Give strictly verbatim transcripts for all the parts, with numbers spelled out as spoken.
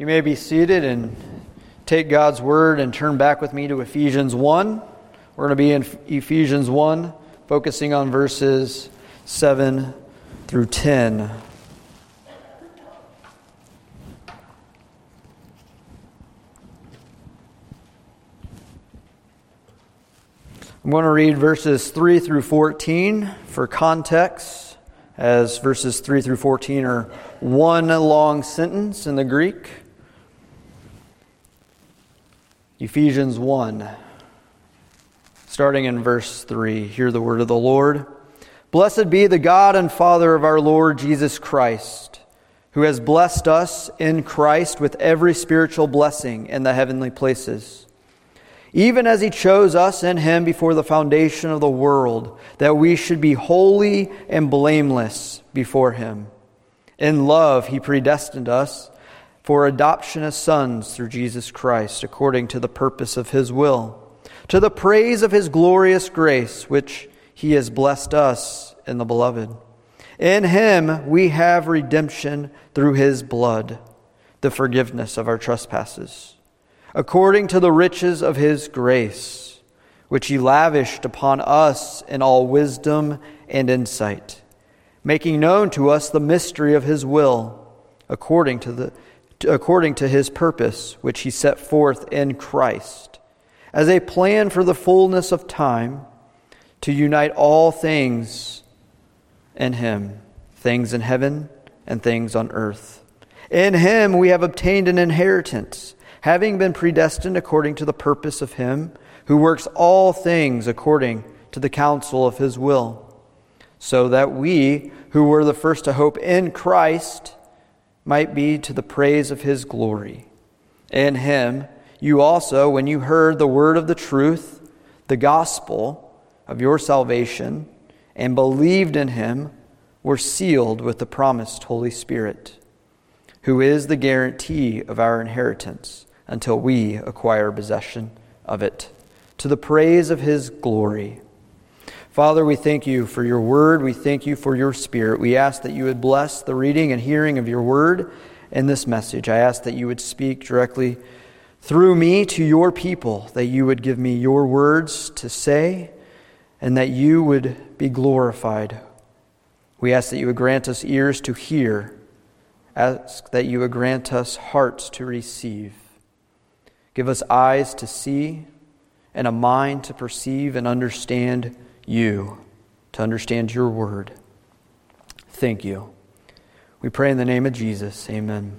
You may be seated and take God's word and turn back with me to Ephesians one. We're going to be in Ephesians one, focusing on verses seven through ten. I'm going to read verses three through fourteen for context, as verses three through fourteen are one long sentence in the Greek. Ephesians one, starting in verse three. Hear the word of the Lord. Blessed be the God and Father of our Lord Jesus Christ, who has blessed us in Christ with every spiritual blessing in the heavenly places, even as He chose us in Him before the foundation of the world, that we should be holy and blameless before Him. In love He predestined us for adoption as sons through Jesus Christ, according to the purpose of His will, to the praise of His glorious grace, which He has blessed us in the Beloved. In Him we have redemption through His blood, the forgiveness of our trespasses, according to the riches of His grace, which He lavished upon us in all wisdom and insight, making known to us the mystery of His will, according to the according to His purpose, which He set forth in Christ, as a plan for the fullness of time, to unite all things in Him, things in heaven and things on earth. In Him we have obtained an inheritance, having been predestined according to the purpose of Him who works all things according to the counsel of His will, so that we, who were the first to hope in Christ, might be to the praise of His glory. In Him you also, when you heard the word of the truth, the gospel of your salvation, and believed in Him, were sealed with the promised Holy Spirit, who is the guarantee of our inheritance until we acquire possession of it, to the praise of His glory. Father, we thank You for Your word. We thank You for Your Spirit. We ask that You would bless the reading and hearing of Your word in this message. I ask that You would speak directly through me to Your people, that You would give me Your words to say, and that You would be glorified. We ask that You would grant us ears to hear, ask that You would grant us hearts to receive. Give us eyes to see and a mind to perceive and understand You, to understand Your word. Thank You. We pray in the name of Jesus. Amen.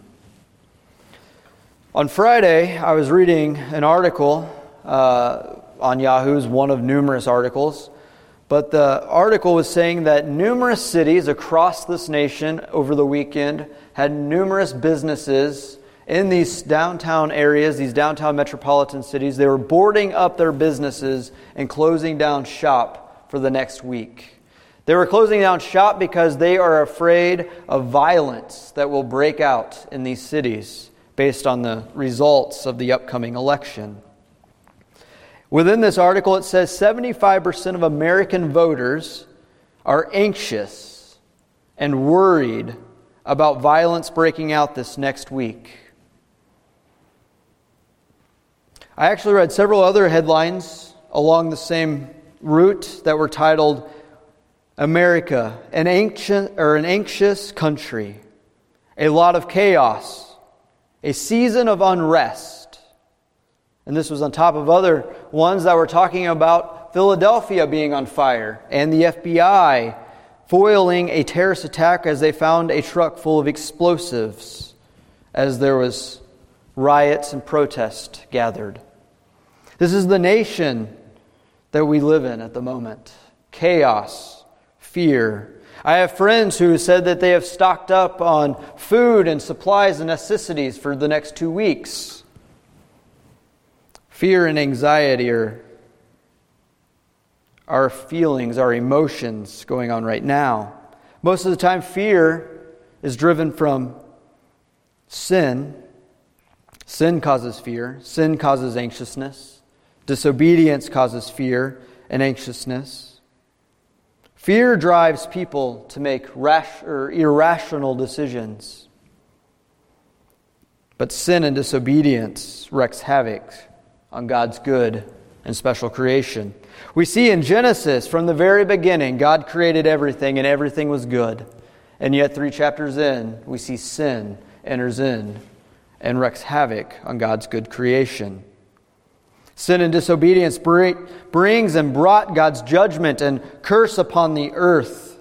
On Friday, I was reading an article uh, on Yahoo's, one of numerous articles, but the article was saying that numerous cities across this nation over the weekend had numerous businesses in these downtown areas, these downtown metropolitan cities. They were boarding up their businesses and closing down shop for the next week. They were closing down shop because they are afraid of violence that will break out in these cities based on the results of the upcoming election. Within this article, it says seventy-five percent of American voters are anxious and worried about violence breaking out this next week. I actually read several other headlines along the same route that were titled, America, an ancient or an anxious country, a lot of chaos, a season of unrest. And this was on top of other ones that were talking about Philadelphia being on fire and the F B I foiling a terrorist attack as they found a truck full of explosives as there was riots and protest gathered. This is the nation that we live in at the moment. Chaos, fear. I have friends who said that they have stocked up on food and supplies and necessities for the next two weeks. Fear and anxiety are our feelings, our emotions going on right now. Most of the time, fear is driven from sin. Sin causes fear. Sin causes anxiousness. Disobedience causes fear and anxiousness. Fear drives people to make rash or irrational decisions. But sin and disobedience wreaks havoc on God's good and special creation. We see in Genesis, from the very beginning, God created everything and everything was good. And yet three chapters in, we see sin enters in and wreaks havoc on God's good creation. Sin and disobedience brings and brought God's judgment and curse upon the earth.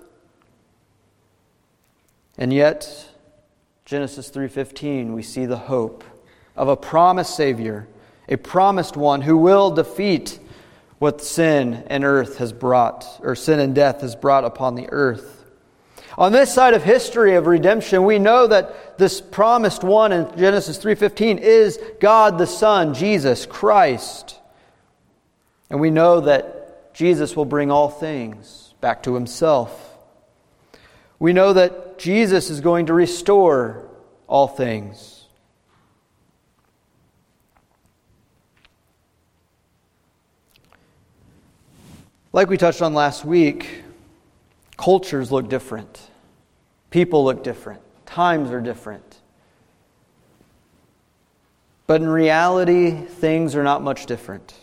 And yet, Genesis three fifteen, we see the hope of a promised Savior, a promised one who will defeat what sin and earth has brought, or sin and death has brought upon the earth. On this side of history of redemption, we know that this promised one in Genesis three fifteen is God the Son, Jesus Christ. And we know that Jesus will bring all things back to Himself. We know that Jesus is going to restore all things. Like we touched on last week, cultures look different. People look different. Times are different. But in reality, things are not much different.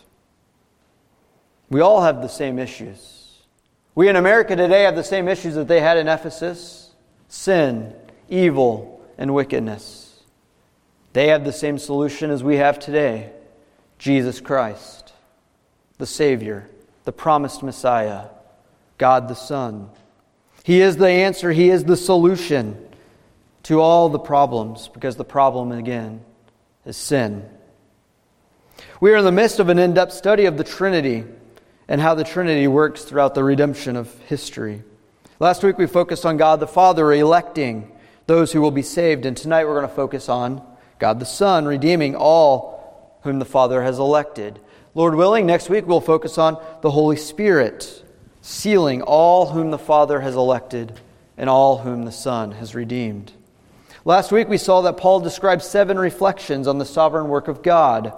We all have the same issues. We in America today have the same issues that they had in Ephesus: sin, evil, and wickedness. They have the same solution as we have today: Jesus Christ, the Savior, the promised Messiah, God the Son. He is the answer. He is the solution to all the problems, because the problem, again, is sin. We are in the midst of an in-depth study of the Trinity and how the Trinity works throughout the redemption of history. Last week we focused on God the Father electing those who will be saved, and tonight we're going to focus on God the Son redeeming all whom the Father has elected. Lord willing, next week we'll focus on the Holy Spirit sealing all whom the Father has elected and all whom the Son has redeemed. Last week we saw that Paul described seven reflections on the sovereign work of God.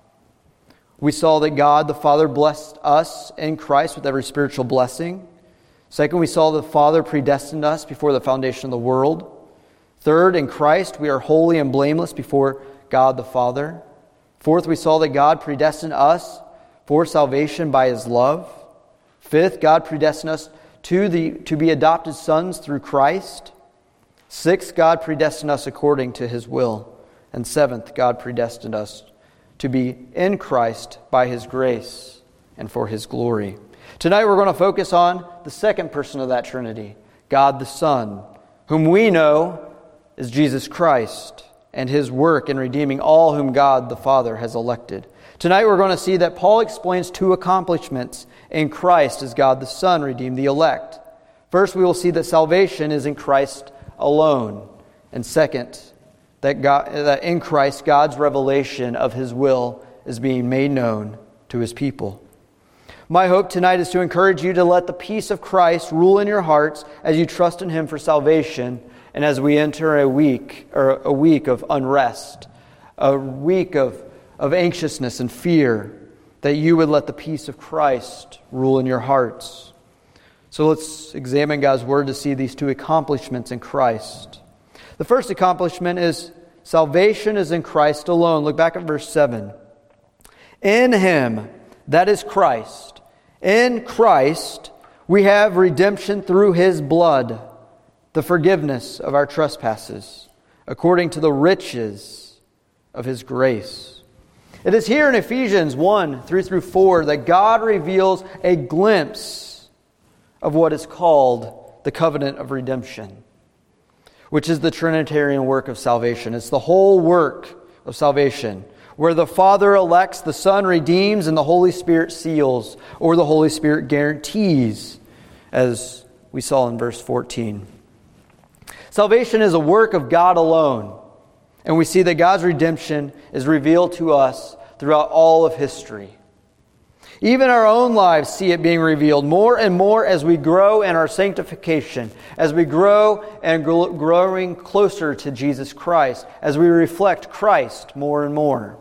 We saw that God the Father blessed us in Christ with every spiritual blessing. Second, we saw the Father predestined us before the foundation of the world. Third, in Christ we are holy and blameless before God the Father. Fourth, we saw that God predestined us for salvation by His love. Fifth, God predestined us to, the, to be adopted sons through Christ. Sixth, God predestined us according to His will. And seventh, God predestined us to be in Christ by His grace and for His glory. Tonight we're going to focus on the second person of that Trinity, God the Son, whom we know is Jesus Christ and His work in redeeming all whom God the Father has elected. Tonight we're going to see that Paul explains two accomplishments in Christ as God the Son redeemed the elect. First, we will see that salvation is in Christ alone. And second, that, God, that in Christ, God's revelation of His will is being made known to His people. My hope tonight is to encourage you to let the peace of Christ rule in your hearts as you trust in Him for salvation, and as we enter a week or a week of unrest, a week of, of anxiousness and fear, that you would let the peace of Christ rule in your hearts. So let's examine God's Word to see these two accomplishments in Christ. The first accomplishment is salvation is in Christ alone. Look back at verse seven. In Him, that is Christ, in Christ we have redemption through His blood, the forgiveness of our trespasses, according to the riches of His grace. It is here in Ephesians one, three through four, that God reveals a glimpse of what is called the covenant of redemption, which is the Trinitarian work of salvation. It's the whole work of salvation, where the Father elects, the Son redeems, and the Holy Spirit seals, or the Holy Spirit guarantees, as we saw in verse fourteen. Salvation is a work of God alone. And we see that God's redemption is revealed to us throughout all of history. Even our own lives see it being revealed more and more as we grow in our sanctification, as we grow and grow, growing closer to Jesus Christ, as we reflect Christ more and more.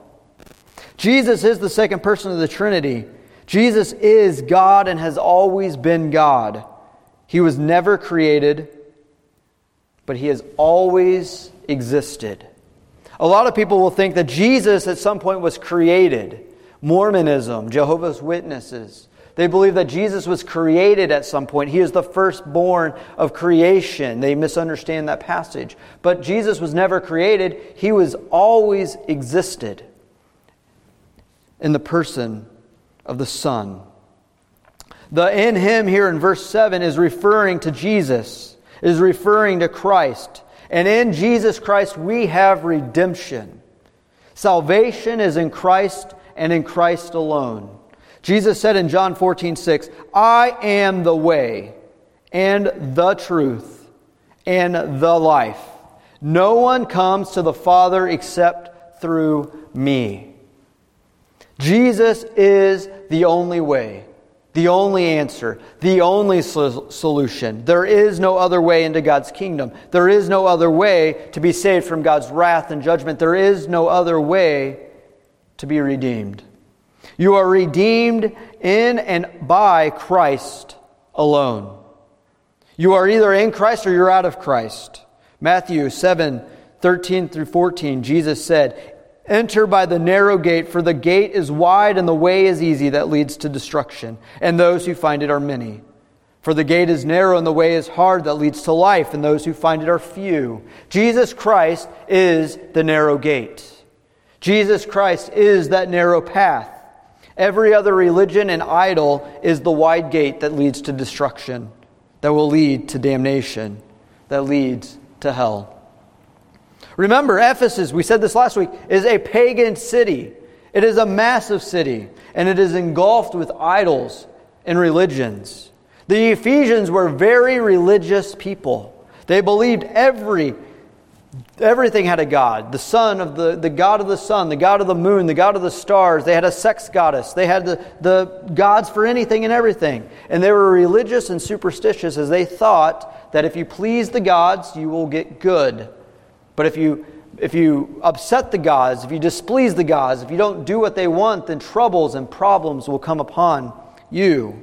Jesus is the second person of the Trinity. Jesus is God and has always been God. He was never created, but He has always existed. A lot of people will think that Jesus at some point was created. Mormonism, Jehovah's Witnesses, they believe that Jesus was created at some point. He is the firstborn of creation. They misunderstand that passage. But Jesus was never created. He was always existed in the person of the Son. The in Him here in verse seven is referring to Jesus, is referring to Christ. And in Jesus Christ we have redemption. Salvation is in Christ and in Christ alone. Jesus said in John fourteen six, I am the way and the truth and the life. No one comes to the Father except through me. Jesus is the only way, the only answer, the only so- solution. There is no other way into God's kingdom. There is no other way to be saved from God's wrath and judgment. There is no other way to be redeemed. You are redeemed in and by Christ alone. You are either in Christ or you're out of Christ. Matthew seven thirteen through fourteen, Jesus said, enter by the narrow gate, for the gate is wide and the way is easy that leads to destruction, and those who find it are many. For the gate is narrow and the way is hard that leads to life, and those who find it are few. Jesus Christ is the narrow gate. Jesus Christ is that narrow path. Every other religion and idol is the wide gate that leads to destruction, that will lead to damnation, that leads to hell. Remember, Ephesus, we said this last week, is a pagan city. It is a massive city, and it is engulfed with idols and religions. The Ephesians were very religious people. They believed every Everything had a god. The sun of the, the god of the sun, the god of the moon, the god of the stars. They had a sex goddess. They had the, the gods for anything and everything. And they were religious and superstitious as they thought that if you please the gods, you will get good. But if you if you upset the gods, if you displease the gods, if you don't do what they want, then troubles and problems will come upon you.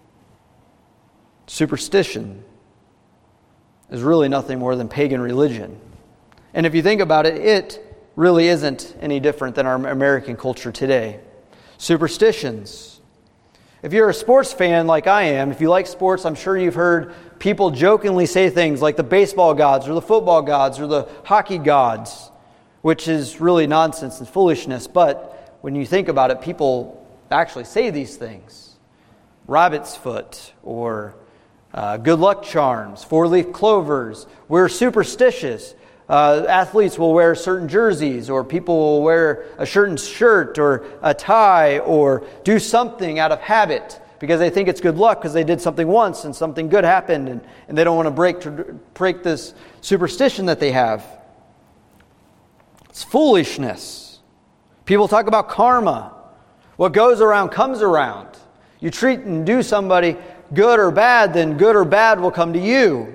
Superstition is really nothing more than pagan religion. And if you think about it, it really isn't any different than our American culture today. Superstitions. If you're a sports fan like I am, if you like sports, I'm sure you've heard people jokingly say things like the baseball gods or the football gods or the hockey gods, which is really nonsense and foolishness. But when you think about it, people actually say these things. Rabbit's foot or uh, good luck charms, four-leaf clovers. We're superstitious. Uh, athletes will wear certain jerseys, or people will wear a certain shirt or a tie, or do something out of habit because they think it's good luck because they did something once and something good happened, and, and they don't want to break break this superstition that they have. It's foolishness. People talk about karma. What goes around comes around. You treat and do somebody good or bad, then good or bad will come to you.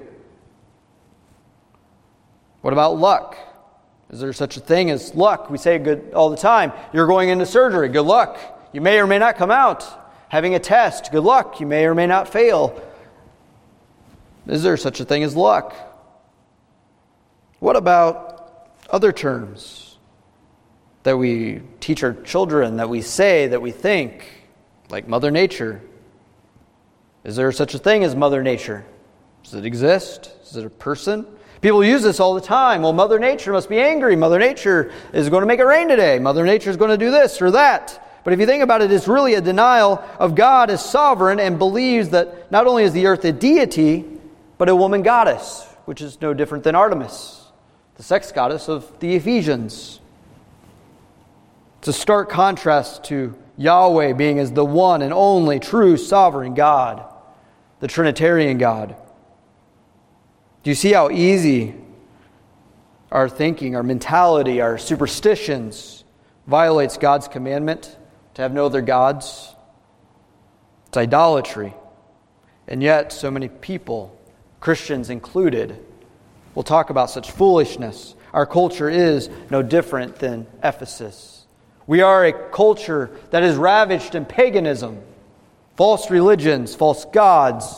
What about luck? Is there such a thing as luck? We say good all the time. You're going into surgery. Good luck. You may or may not come out. Having a test. Good luck. You may or may not fail. Is there such a thing as luck? What about other terms that we teach our children, that we say, that we think, like Mother Nature? Is there such a thing as Mother Nature? Does it exist? Is it a person? People use this all the time. Well, Mother Nature must be angry. Mother Nature is going to make it rain today. Mother Nature is going to do this or that. But if you think about it, it's really a denial of God as sovereign and believes that not only is the earth a deity, but a woman goddess, which is no different than Artemis, the sex goddess of the Ephesians. It's a stark contrast to Yahweh being as the one and only true sovereign God, the Trinitarian God. Do you see how easy our thinking, our mentality, our superstitions violates God's commandment to have no other gods? It's idolatry. And yet, so many people, Christians included, will talk about such foolishness. Our culture is no different than Ephesus. We are a culture that is ravaged in paganism, false religions, false gods,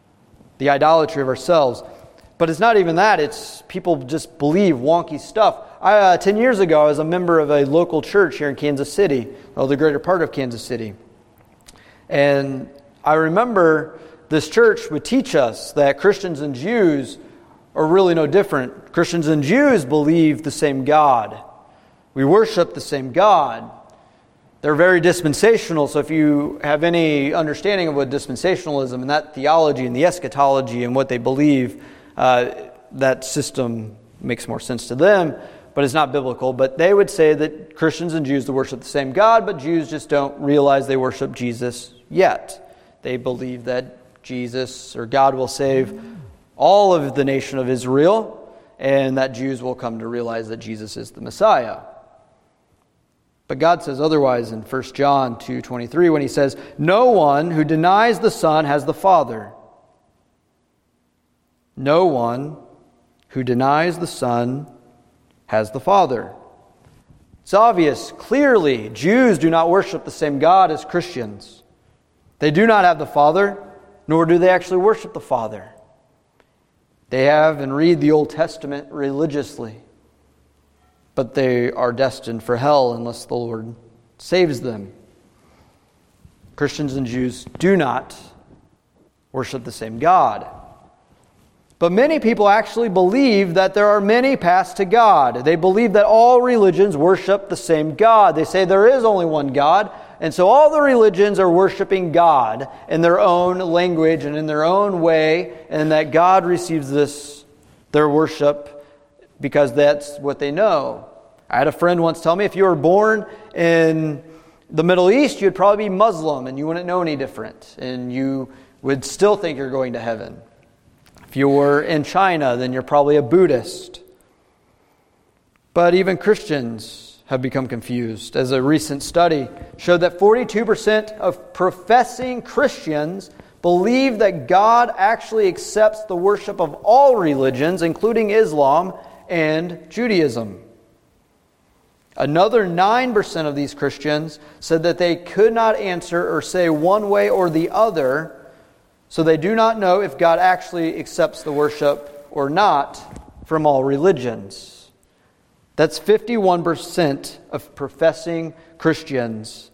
the idolatry of ourselves. But it's not even that. It's people just believe wonky stuff. I, uh, ten years ago, I was a member of a local church here in Kansas City, well, the greater part of Kansas City. And I remember this church would teach us that Christians and Jews are really no different. Christians and Jews believe the same God. We worship the same God. They're very dispensational, so if you have any understanding of what dispensationalism and that theology and the eschatology and what they believe, uh, that system makes more sense to them, but it's not biblical. But they would say that Christians and Jews worship the same God, but Jews just don't realize they worship Jesus yet. They believe that Jesus or God will save all of the nation of Israel, and that Jews will come to realize that Jesus is the Messiah. But God says otherwise in First John two twenty-three when he says, "No one who denies the Son has the Father. No one who denies the Son has the Father." It's obvious, clearly, Jews do not worship the same God as Christians. They do not have the Father, nor do they actually worship the Father. They have and read the Old Testament religiously, but they are destined for hell unless the Lord saves them. Christians and Jews do not worship the same God. But many people actually believe that there are many paths to God. They believe that all religions worship the same God. They say there is only one God, and so all the religions are worshiping God in their own language and in their own way, and that God receives this, their worship, because that's what they know. I had a friend once tell me if you were born in the Middle East, you'd probably be Muslim and you wouldn't know any different, and you would still think you're going to heaven. If you were in China, then you're probably a Buddhist. But even Christians have become confused, as a recent study showed that forty-two percent of professing Christians believe that God actually accepts the worship of all religions, including Islam and Judaism. Another nine percent of these Christians said that they could not answer or say one way or the other, so they do not know if God actually accepts the worship or not from all religions. That's fifty-one percent of professing Christians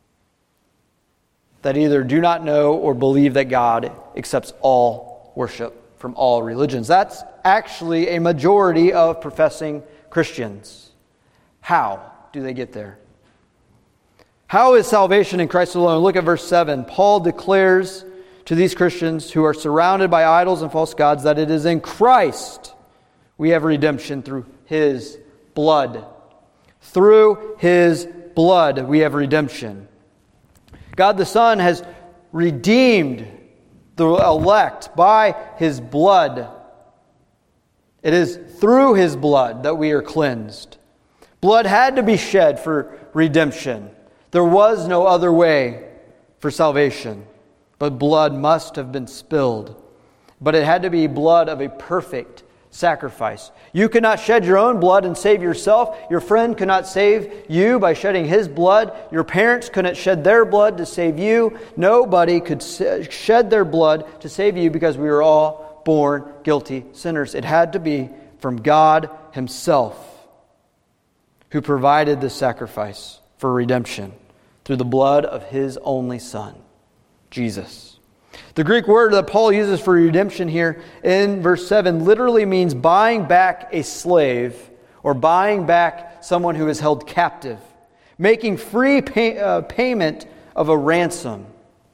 that either do not know or believe that God accepts all worship from all religions. That's actually a majority of professing Christians. How do they get there? How is salvation in Christ alone? Look at verse seven. Paul declares to these Christians who are surrounded by idols and false gods that it is in Christ we have redemption through His blood. Through His blood we have redemption. God the Son has redeemed the elect by His blood. It is through His blood that we are cleansed. Blood had to be shed for redemption. There was no other way for salvation. But blood must have been spilled. But it had to be blood of a perfect sacrifice. You could not shed your own blood and save yourself. Your friend could not save you by shedding his blood. Your parents couldn't shed their blood to save you. Nobody could shed their blood to save you because we were all born guilty sinners. It had to be from God Himself, who provided the sacrifice for redemption through the blood of His only Son, Jesus. The Greek word that Paul uses for redemption here in verse seven literally means buying back a slave or buying back someone who is held captive, making free pay, uh, payment of a ransom.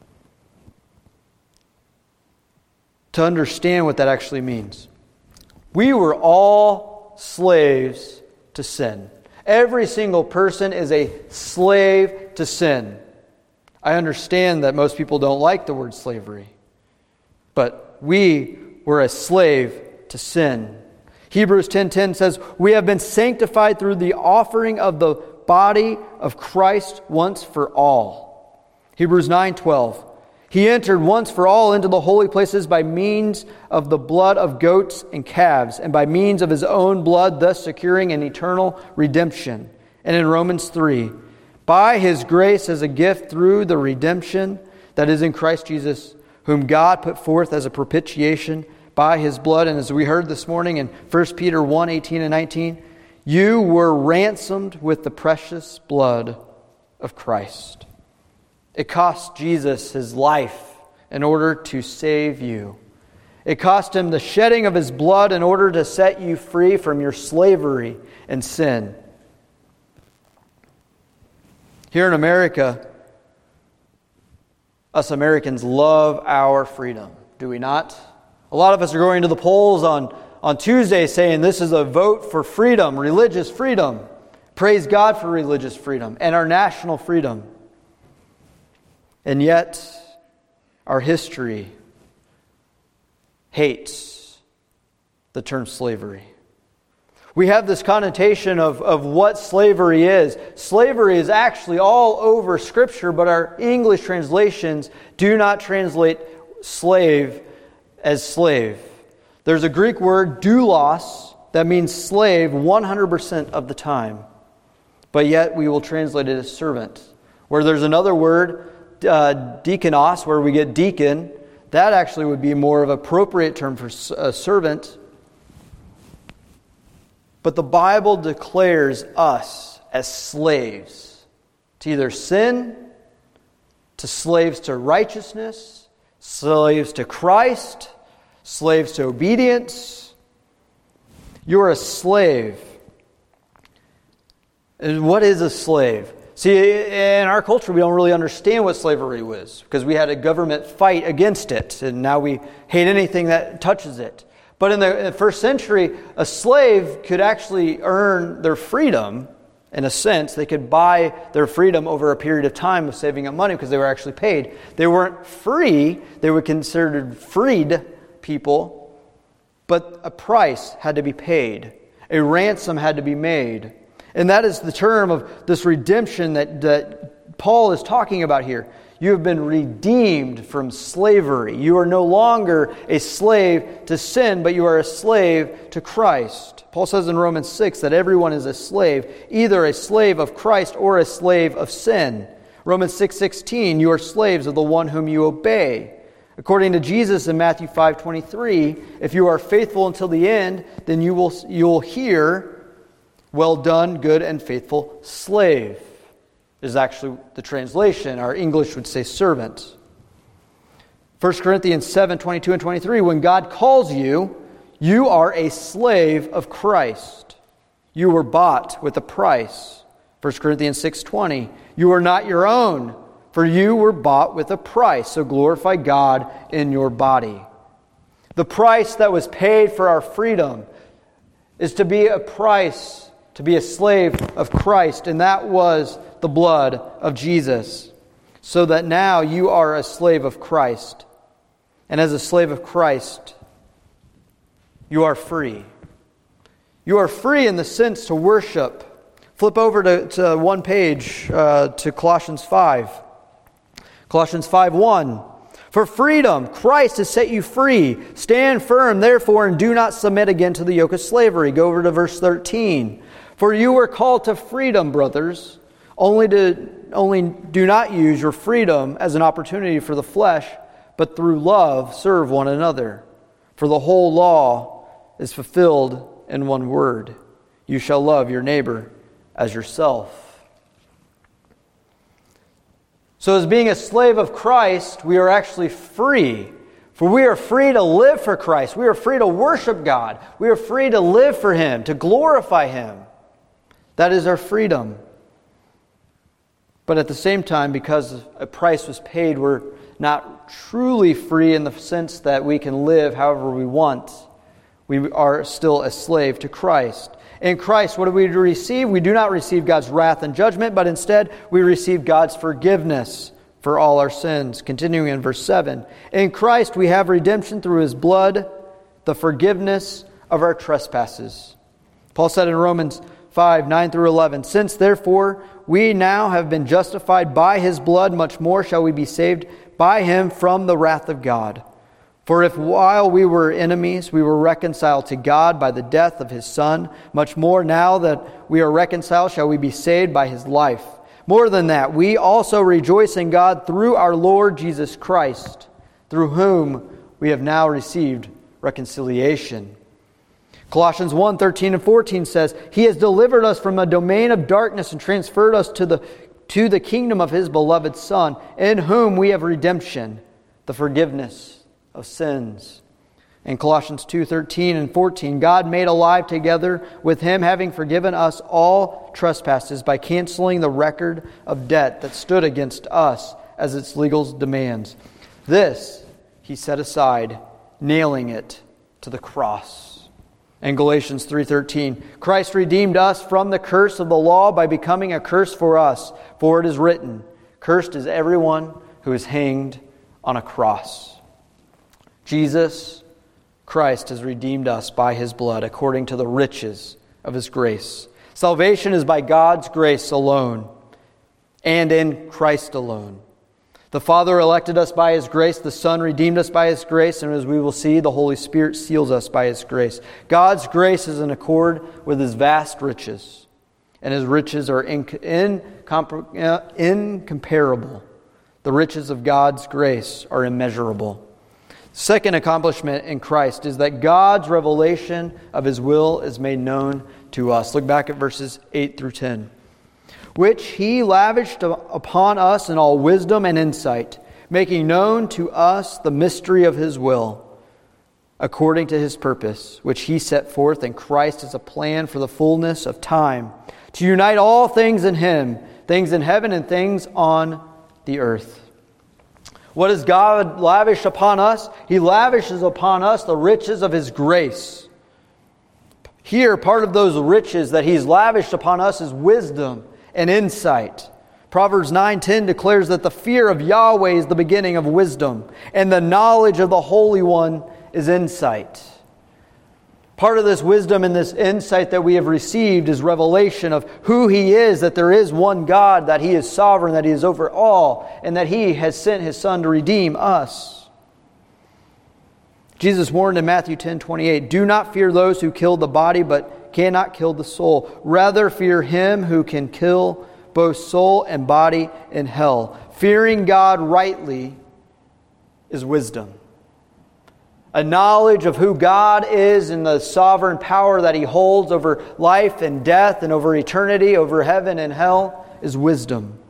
To understand what that actually means, we were all slaves to sin. Every single person is a slave to sin. I understand that most people don't like the word slavery, but we were a slave to sin. Hebrews ten ten says, "We have been sanctified through the offering of the body of Christ once for all." Hebrews nine twelve, "He entered once for all into the holy places by means of the blood of goats and calves, and by means of His own blood, thus securing an eternal redemption." And in Romans three, "By His grace as a gift through the redemption that is in Christ Jesus, whom God put forth as a propitiation by His blood." And as we heard this morning in First Peter one eighteen and nineteen, You were ransomed with the precious blood of Christ. It cost Jesus his life in order to save you. It cost him the shedding of his blood in order to set you free from your slavery and sin. Here in America, us Americans love our freedom, do we not? A lot of us are going to the polls on, on Tuesday saying this is a vote for freedom, religious freedom. Praise God for religious freedom and our national freedom. And yet, our history hates the term slavery. We have this connotation of, of what slavery is. Slavery is actually all over Scripture, but our English translations do not translate slave as slave. There's a Greek word, doulos, that means slave one hundred percent of the time. But yet we will translate it as servant. Where there's another word, uh, diakonos, where we get deacon, that actually would be more of an appropriate term for a servant. But the Bible declares us as slaves to either sin, to slaves to righteousness, slaves to Christ, slaves to obedience. You're a slave. And what is a slave? See, in our culture, we don't really understand what slavery was because we had a government fight against it, and now we hate anything that touches it. But in the, in the first century, a slave could actually earn their freedom, in a sense. They could buy their freedom over a period of time of saving up money because they were actually paid. They weren't free. They were considered freed people, but a price had to be paid. A ransom had to be made. And that is the term of this redemption that, that Paul is talking about here. You have been redeemed from slavery. You are no longer a slave to sin, but you are a slave to Christ. Paul says in Romans six that everyone is a slave, either a slave of Christ or a slave of sin. Romans six sixteen, you are slaves of the one whom you obey. According to Jesus in Matthew five twenty-three, if you are faithful until the end, then you will you'll hear, "Well done, good and faithful slave," is actually the translation. Our English would say servant. First Corinthians seven twenty-two and twenty-three, when God calls you, you are a slave of Christ. You were bought with a price. First Corinthians six twenty, you are not your own, for you were bought with a price, so glorify God in your body. The price that was paid for our freedom is to be a price, to be a slave of Christ, and that was the blood of Jesus, so that now you are a slave of Christ. And as a slave of Christ, you are free. You are free in the sense to worship. Flip over to, to one page, uh, to Colossians five. Colossians five one. For freedom, Christ has set you free. Stand firm, therefore, and do not submit again to the yoke of slavery. Go over to verse thirteen. For you were called to freedom, brothers. Only to only do not use your freedom as an opportunity for the flesh, but through love serve one another. For the whole law is fulfilled in one word: you shall love your neighbor as yourself. So as being a slave of Christ, we are actually free. For we are free to live for Christ. We are free to worship God. We are free to live for Him, to glorify Him. That is our freedom. But at the same time, because a price was paid, we're not truly free in the sense that we can live however we want. We are still a slave to Christ. In Christ, what do we receive? We do not receive God's wrath and judgment, but instead we receive God's forgiveness for all our sins. Continuing in verse seven. In Christ we have redemption through His blood, the forgiveness of our trespasses. Paul said in Romans five, nine through eleven, since therefore we now have been justified by His blood, much more shall we be saved by Him from the wrath of God. For if while we were enemies, we were reconciled to God by the death of His Son, much more now that we are reconciled shall we be saved by His life. More than that, we also rejoice in God through our Lord Jesus Christ, through whom we have now received reconciliation. Colossians one, thirteen and fourteen says, He has delivered us from a domain of darkness and transferred us to the, to the kingdom of His beloved Son, in whom we have redemption, the forgiveness of sins. In Colossians two, thirteen and fourteen, God made alive together with Him, having forgiven us all trespasses by canceling the record of debt that stood against us as its legal demands. This He set aside, nailing it to the cross. In Galatians three thirteen, Christ redeemed us from the curse of the law by becoming a curse for us. For it is written, Cursed is everyone who is hanged on a cross. Jesus Christ has redeemed us by His blood according to the riches of His grace. Salvation is by God's grace alone and in Christ alone. The Father elected us by His grace, the Son redeemed us by His grace, and as we will see, the Holy Spirit seals us by His grace. God's grace is in accord with His vast riches, and His riches are incompar- incomparable. The riches of God's grace are immeasurable. Second accomplishment in Christ is that God's revelation of His will is made known to us. Look back at verses eight through ten. Which He lavished upon us in all wisdom and insight, making known to us the mystery of His will, according to His purpose, which He set forth in Christ as a plan for the fullness of time, to unite all things in Him, things in heaven and things on the earth. What does God lavish upon us? He lavishes upon us the riches of His grace. Here, part of those riches that He's lavished upon us is wisdom and insight. Proverbs nine ten declares that the fear of Yahweh is the beginning of wisdom, and the knowledge of the Holy One is insight. Part of this wisdom and this insight that we have received is revelation of who He is, that there is one God, that He is sovereign, that He is over all, and that He has sent His Son to redeem us. Jesus warned in Matthew ten twenty-eight, Do not fear those who kill the body, but cannot kill the soul. Rather fear Him who can kill both soul and body in hell. Fearing God rightly is wisdom. A knowledge of who God is and the sovereign power that He holds over life and death and over eternity, over heaven and hell, is wisdom.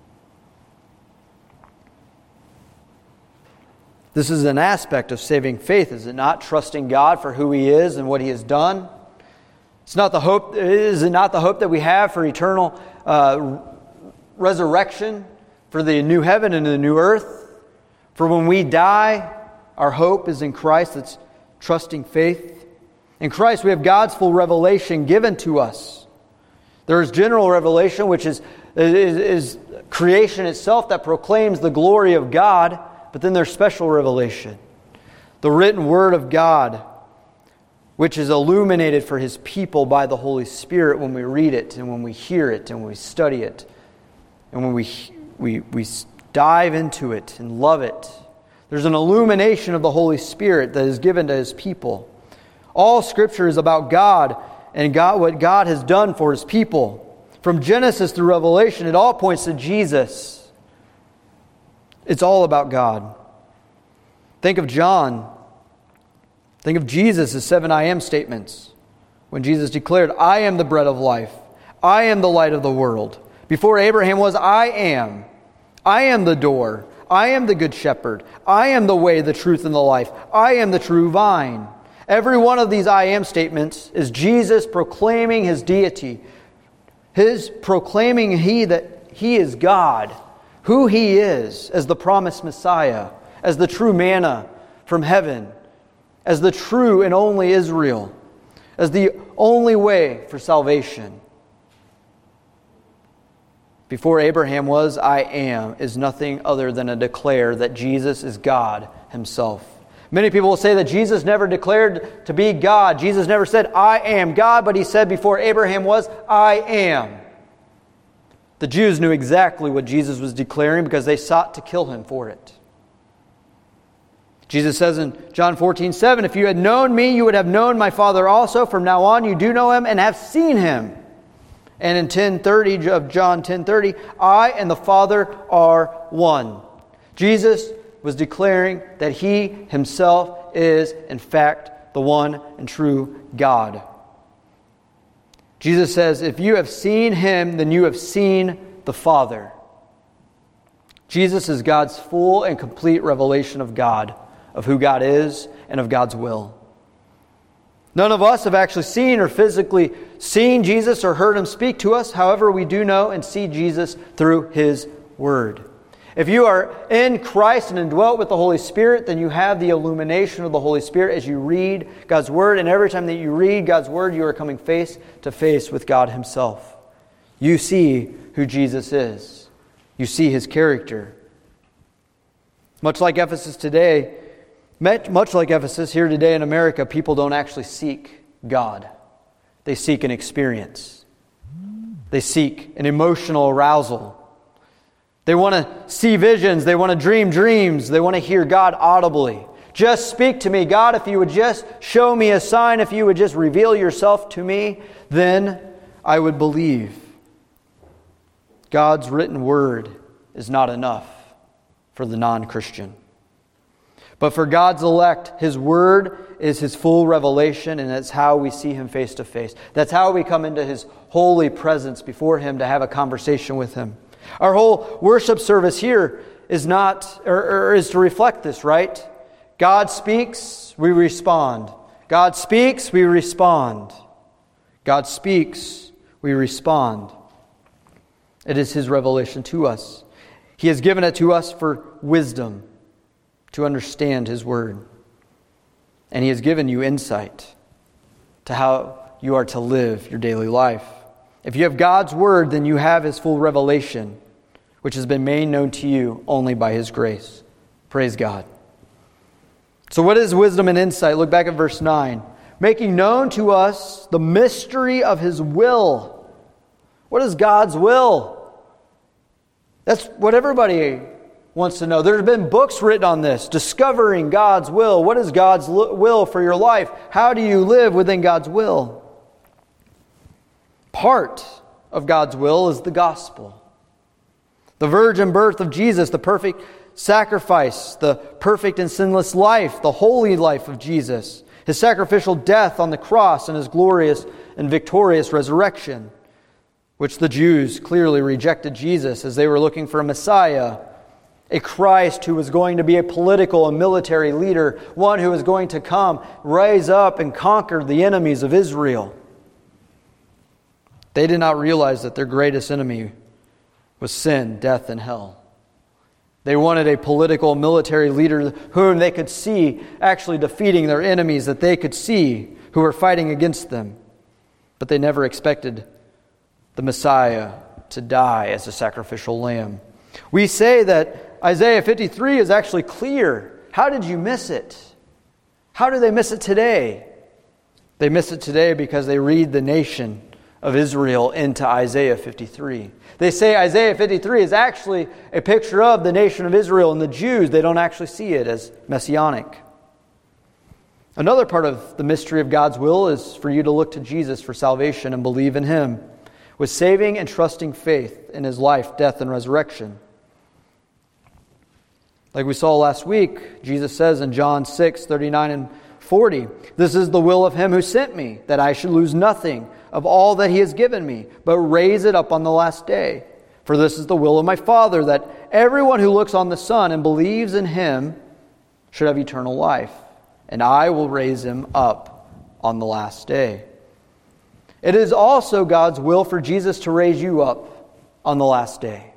This is an aspect of saving faith, is it not? Trusting God for who He is and what He has done. It's not the hope. Is it not the hope that we have for eternal uh, resurrection, for the new heaven and the new earth? For when we die, our hope is in Christ. It's trusting faith. In Christ, we have God's full revelation given to us. There is general revelation, which is, is, is creation itself that proclaims the glory of God. But then there's special revelation, the written Word of God, which is illuminated for His people by the Holy Spirit when we read it and when we hear it and when we study it and when we, we, we dive into it and love it. There's an illumination of the Holy Spirit that is given to His people. All Scripture is about God and God, what God has done for His people. From Genesis through Revelation, it all points to Jesus. It's all about God. Think of John. Think of Jesus' seven I am statements. When Jesus declared, I am the bread of life. I am the light of the world. Before Abraham was, I am. I am the door. I am the good shepherd. I am the way, the truth, and the life. I am the true vine. Every one of these I am statements is Jesus proclaiming His deity. His proclaiming he that He is God. Who He is as the promised Messiah. As the true manna from heaven. As the true and only Israel. As the only way for salvation. Before Abraham was, I am, is nothing other than a declare that Jesus is God Himself. Many people will say that Jesus never declared to be God. Jesus never said, I am God, but He said before Abraham was, I am. The Jews knew exactly what Jesus was declaring because they sought to kill Him for it. Jesus says in John fourteen seven, if you had known me, you would have known my Father also. From now on, you do know Him and have seen Him. And in ten thirty of John ten thirty, I and the Father are one. Jesus was declaring that He Himself is, in fact, the one and true God. Jesus says, if you have seen him, then you have seen the Father. Jesus is God's full and complete revelation of God, of who God is and of God's will. None of us have actually seen or physically seen Jesus or heard him speak to us. However, we do know and see Jesus through his word. If you are in Christ and indwelt with the Holy Spirit, then you have the illumination of the Holy Spirit as you read God's word. And every time that you read God's word, you are coming face to face with God himself. You see who Jesus is. You see his character. Much like Ephesus today, much like Ephesus here today in America, people don't actually seek God. They seek an experience. They seek an emotional arousal. They want to see visions. They want to dream dreams. They want to hear God audibly. Just speak to me, God. If you would just show me a sign, if you would just reveal yourself to me, then I would believe. God's written word is not enough for the non-Christian. But for God's elect, his word is his full revelation, and that's how we see him face to face. That's how we come into his holy presence before him to have a conversation with him. Our whole worship service here is not, or, or is to reflect this, right? God speaks, we respond. God speaks, we respond. God speaks, we respond. It is his revelation to us. He has given it to us for wisdom, to understand his word. And he has given you insight to how you are to live your daily life. If you have God's word, then you have his full revelation, which has been made known to you only by his grace. Praise God. So what is wisdom and insight? Look back at verse nine. Making known to us the mystery of his will. What is God's will? That's what everybody wants to know. There have been books written on this, discovering God's will. What is God's will for your life? How do you live within God's will? Part of God's will is the gospel. The virgin birth of Jesus, the perfect sacrifice, the perfect and sinless life, the holy life of Jesus, his sacrificial death on the cross, and his glorious and victorious resurrection, which the Jews clearly rejected Jesus as they were looking for a Messiah, a Christ who was going to be a political and military leader, one who was going to come, rise up and conquer the enemies of Israel. They did not realize that their greatest enemy was sin, death, and hell. They wanted a political military leader whom they could see actually defeating their enemies, that they could see who were fighting against them. But they never expected the Messiah to die as a sacrificial lamb. We say that Isaiah fifty-three is actually clear. How did you miss it? How do they miss it today? They miss it today because they read the nation of Israel into Isaiah fifty-three. They say Isaiah fifty-three is actually a picture of the nation of Israel and the Jews. They don't actually see it as messianic. Another part of the mystery of God's will is for you to look to Jesus for salvation and believe in him with saving and trusting faith in his life, death, and resurrection. Like we saw last week, Jesus says in John six, thirty-nine and forty, "This is the will of him who sent me, that I should lose nothing of all that he has given me, but raise it up on the last day. For this is the will of my Father, that everyone who looks on the Son and believes in him should have eternal life, and I will raise him up on the last day." It is also God's will for Jesus to raise you up on the last day,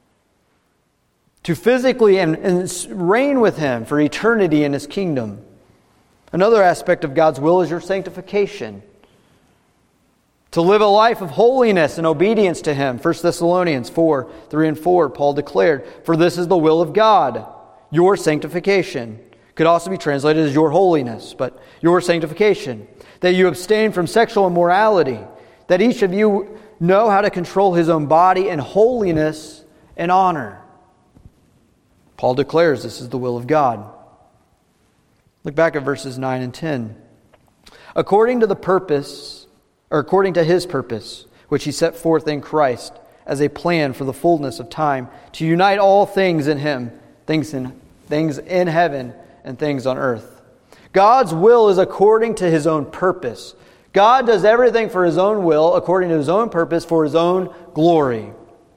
to physically and, and reign with him for eternity in his kingdom. Another aspect of God's will is your sanctification. To live a life of holiness and obedience to him. First Thessalonians four, three and four, Paul declared, "For this is the will of God, your sanctification." Could also be translated as your holiness, but your sanctification. That you abstain from sexual immorality. That each of you know how to control his own body in holiness and honor. Paul declares this is the will of God. Look back at verses nine and ten. According to the purpose, or according to his purpose, which he set forth in Christ as a plan for the fullness of time, to unite all things in him, things in, things in heaven and things on earth. God's will is according to His own purpose. God does everything for His own will, according to His own purpose, for His own glory.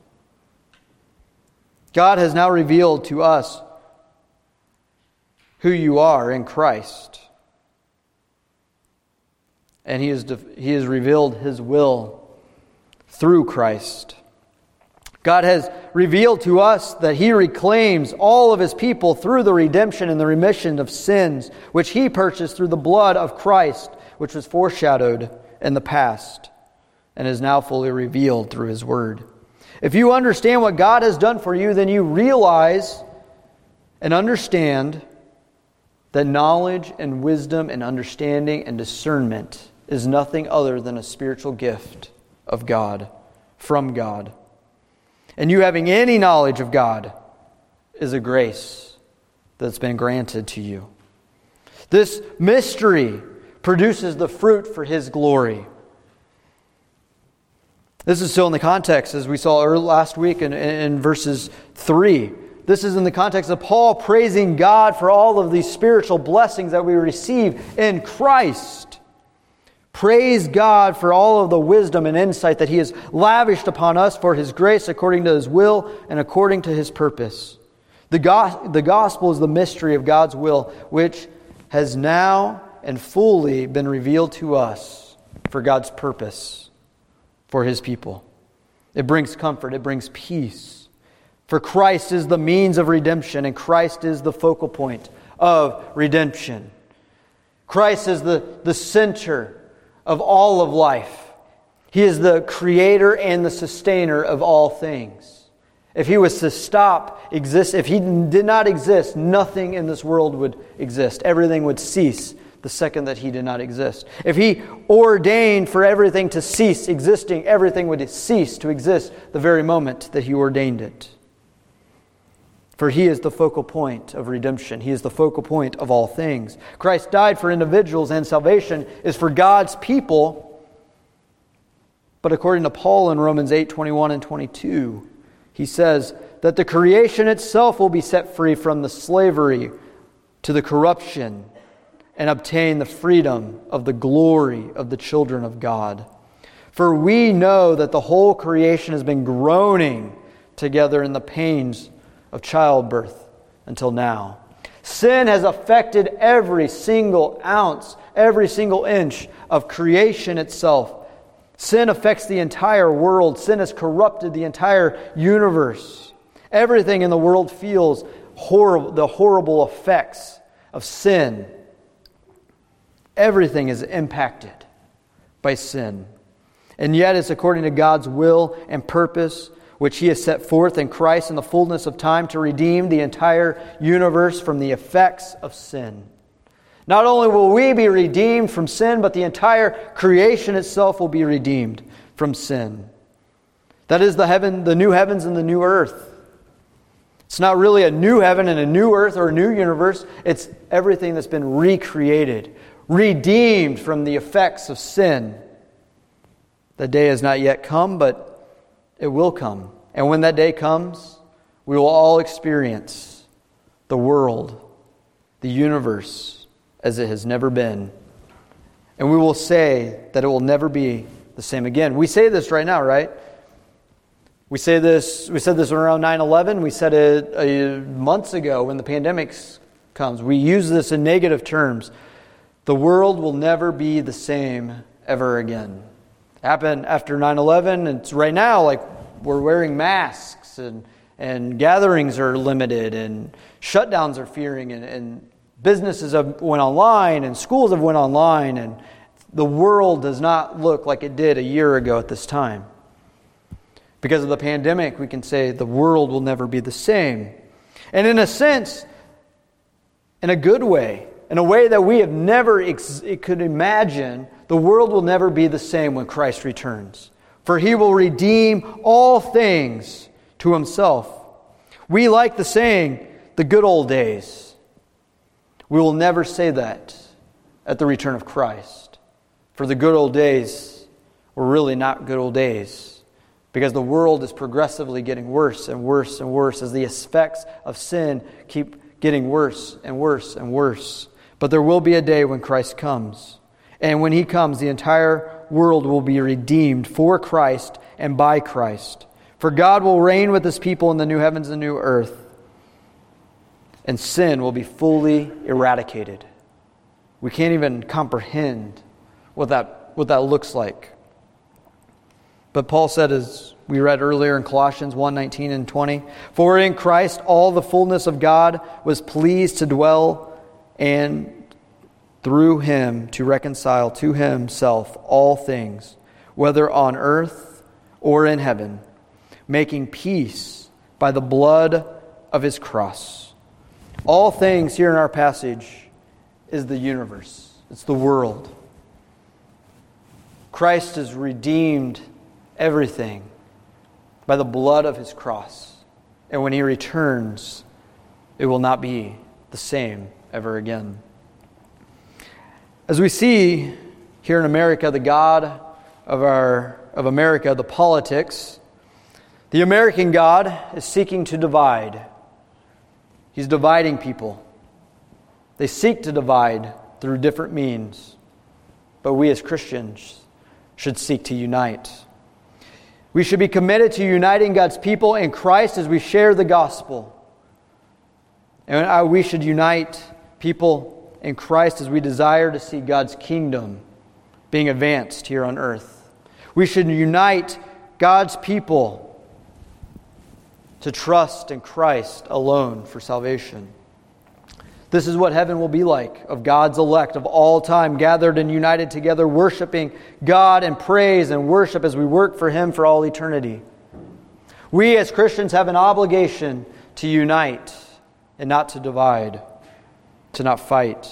God has now revealed to us who you are in Christ. And He has, He has revealed His will through Christ. God has revealed to us that He reclaims all of His people through the redemption and the remission of sins, which He purchased through the blood of Christ, which was foreshadowed in the past and is now fully revealed through His Word. If you understand what God has done for you, then you realize and understand that knowledge and wisdom and understanding and discernment is nothing other than a spiritual gift of God, from God. And you having any knowledge of God is a grace that's been granted to you. This mystery produces the fruit for His glory. This is still in the context, as we saw early last week in, in verses three. This is in the context of Paul praising God for all of these spiritual blessings that we receive in Christ. Praise God for all of the wisdom and insight that He has lavished upon us for His grace according to His will and according to His purpose. The, go- the gospel is the mystery of God's will, which has now and fully been revealed to us for God's purpose for His people. It brings comfort. It brings peace. For Christ is the means of redemption, and Christ is the focal point of redemption. Christ is the, the center of all of life. He is the creator and the sustainer of all things. If He was to stop exist, if He did not exist, nothing in this world would exist. Everything would cease the second that He did not exist. If He ordained for everything to cease existing, everything would cease to exist the very moment that He ordained it. For He is the focal point of redemption. He is the focal point of all things. Christ died for individuals, and salvation is for God's people. But according to Paul in Romans eight, twenty-one and twenty-two, he says that the creation itself will be set free from the slavery to the corruption and obtain the freedom of the glory of the children of God. For we know that the whole creation has been groaning together in the pains of childbirth until now. Sin has affected every single ounce, every single inch of creation itself. Sin affects the entire world. Sin has corrupted the entire universe. Everything in the world feels horrible, the horrible effects of sin. Everything is impacted by sin. And yet it's according to God's will and purpose, which He has set forth in Christ in the fullness of time to redeem the entire universe from the effects of sin. Not only will we be redeemed from sin, but the entire creation itself will be redeemed from sin. That is the heaven, the new heavens and the new earth. It's not really a new heaven and a new earth or a new universe. It's everything that's been recreated, redeemed from the effects of sin. The day has not yet come, but it will come. And when that day comes, we will all experience the world, the universe, as it has never been. And we will say that it will never be the same again. We say this right now, right? We say this. We said this around nine eleven. We said it uh, months ago when the pandemic comes. We use this in negative terms. The world will never be the same ever again. It happened after nine eleven. It's right now like we're wearing masks and, and gatherings are limited and shutdowns are fearing and, and businesses have went online and schools have went online and the world does not look like it did a year ago at this time. Because of the pandemic, we can say the world will never be the same. And in a sense, in a good way, in a way that we have never ex- could imagine, the world will never be the same when Christ returns. For He will redeem all things to Himself. We like the saying, the good old days. We will never say that at the return of Christ. For the good old days were really not good old days. Because the world is progressively getting worse and worse and worse as the effects of sin keep getting worse and worse and worse. But there will be a day when Christ comes. And when he comes, the entire world will be redeemed for Christ and by Christ. For God will reign with his people in the new heavens and new earth. And sin will be fully eradicated. We can't even comprehend what that, what that looks like. But Paul said, as we read earlier in Colossians one nineteen and twenty, for in Christ all the fullness of God was pleased to dwell, and through him to reconcile to himself all things, whether on earth or in heaven, making peace by the blood of his cross. All things here in our passage is the universe. It's the world. Christ has redeemed everything by the blood of his cross. And when he returns, it will not be the same ever again. As we see here in America, the God of our of America, the politics, the American God is seeking to divide. He's dividing people. They seek to divide through different means. But we as Christians should seek to unite. We should be committed to uniting God's people in Christ as we share the gospel. And we should unite people in Christ as we desire to see God's kingdom being advanced here on earth. We should unite God's people to trust in Christ alone for salvation. This is what heaven will be like, of God's elect of all time, gathered and united together, worshiping God in praise and worship as we work for him for all eternity. We as Christians have an obligation to unite and not to divide, to not fight.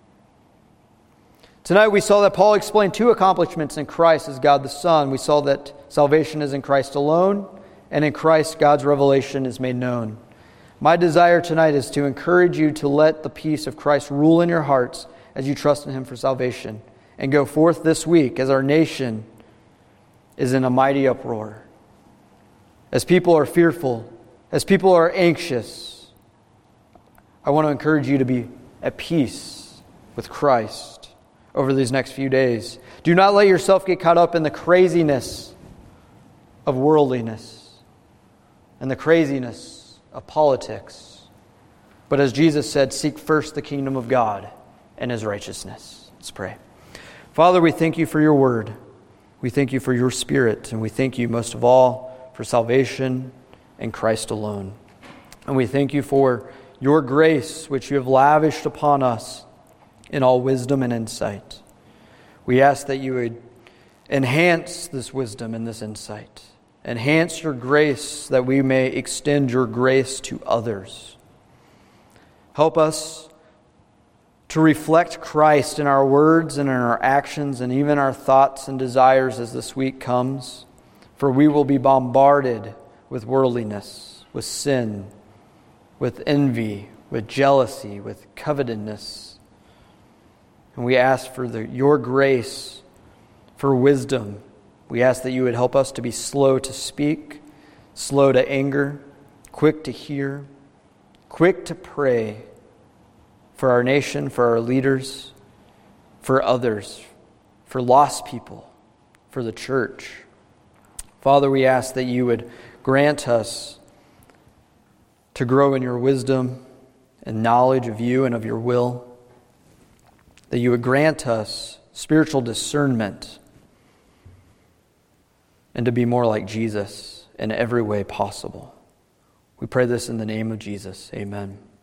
Tonight we saw that Paul explained two accomplishments in Christ as God the Son. We saw that salvation is in Christ alone, and in Christ God's revelation is made known. My desire tonight is to encourage you to let the peace of Christ rule in your hearts as you trust in him for salvation, and go forth this week as our nation is in a mighty uproar. As people are fearful, as people are anxious, I want to encourage you to be at peace with Christ over these next few days. Do not let yourself get caught up in the craziness of worldliness and the craziness of politics. But as Jesus said, seek first the kingdom of God and his righteousness. Let's pray. Father, we thank you for your word. We thank you for your Spirit, and we thank you most of all for salvation in Christ alone. And we thank you for your grace, which you have lavished upon us in all wisdom and insight. We ask that you would enhance this wisdom and this insight. Enhance your grace that we may extend your grace to others. Help us to reflect Christ in our words and in our actions and even our thoughts and desires as this week comes. For we will be bombarded with worldliness, with sin, with envy, with jealousy, with covetousness. And we ask for the, your grace, for wisdom. We ask that you would help us to be slow to speak, slow to anger, quick to hear, quick to pray for our nation, for our leaders, for others, for lost people, for the church. Father, we ask that you would grant us to grow in your wisdom and knowledge of you and of your will, that you would grant us spiritual discernment and to be more like Jesus in every way possible. We pray this in the name of Jesus. Amen.